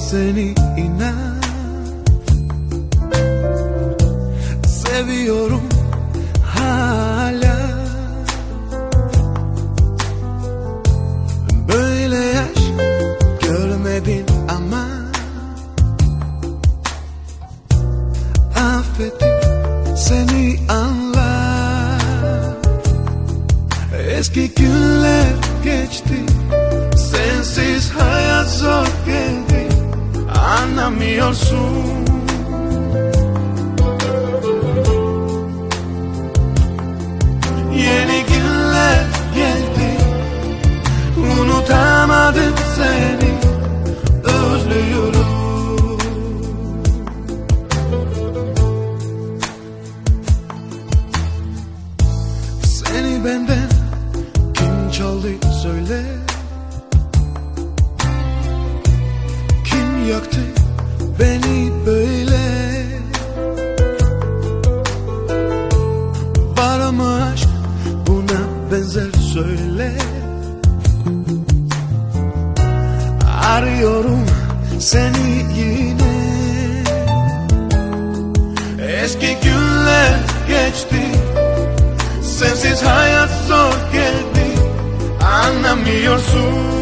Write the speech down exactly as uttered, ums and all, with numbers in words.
seni inan. Seviyorum hala. Böyle yaş görmedin ama affettim seni anla. Eski günler geçti, sensiz hayat zor geldi, anlamıyorsun. Yeni günler geldi, unutamadım seni, özlüyorum. Seni benden kim çaldı söyle, kim yaktı beni böyle? Var mı aşk buna benzer söyle. Arıyorum seni yine. Eski günler geçti, sensiz hayat zor geldi, anlamıyorsun.